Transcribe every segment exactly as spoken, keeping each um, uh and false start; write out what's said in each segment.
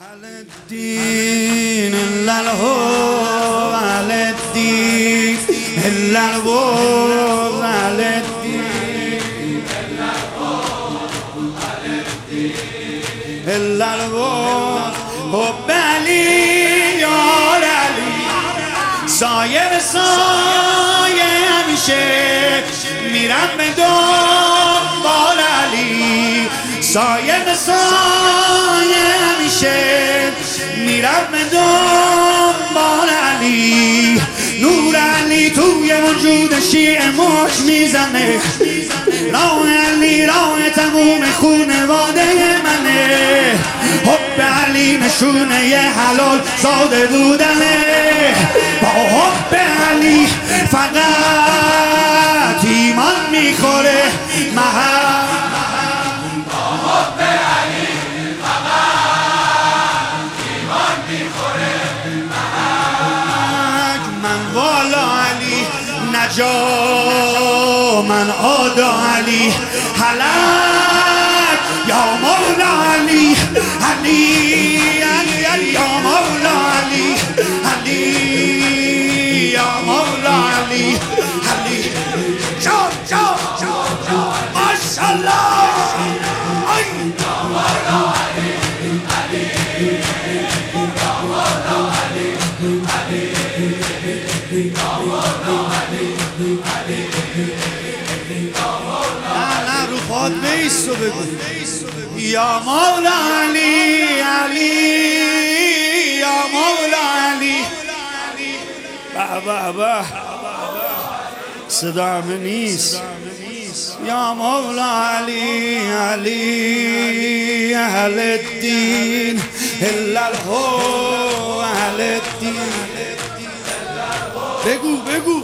على الدين إلا الهو على الدين إلا الهو على الدين إلا الهو حب علی یار علی سایه سایه همیشه میرم به دنبال علی سایه سایه همیشه میرم به دنبال علی نور علی توی وجود شیعه موج میزنه راه علی راه تموم خونواده منه حب علی نشونه ی حلال ساده بودنه با حب علی فقط ایمان میخوره محل با حب علی فقط ایمان میخوره محل من والا علی نجا من آدا علی حلق یا مولا علی علی علی علی یا مولا علی علی یا مولا علی علی جان جان ماشاءالله ای یا مولا علی علی یا مولا علی علی یا مولا علی علی نه نه رو خود بیست رو بگو یا مولا علی علی یا مولا علی به به به صدا همه نیست یا مولا علی علی اهل الدین الا الهو اهل الدین بگو بگو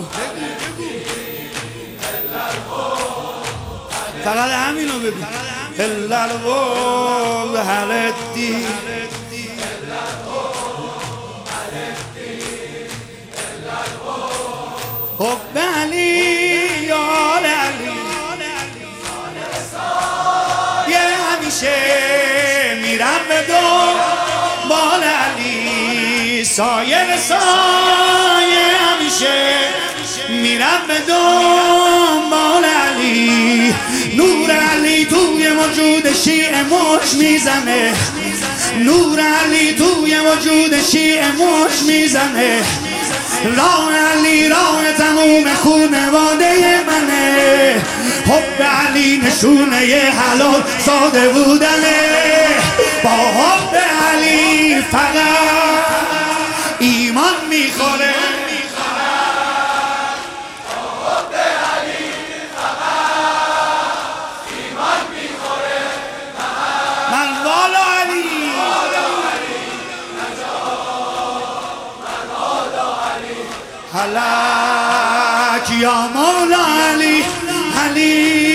فقط همینو بگو الا الهو اهل الدین حب علی یار علی یه همیشه میرم به دنبال علی سایه سایه همیشه میرم به دنبال علی نور علی توی وجود شیعه موج میزنه نور علی توی وجود شیعه موج میزنه راه علی راه تموم خونواده منه حب علی نشونه ی حلال ساده بودنه با حب علی فقط ایمان میخوره حلق یا مولا علی علی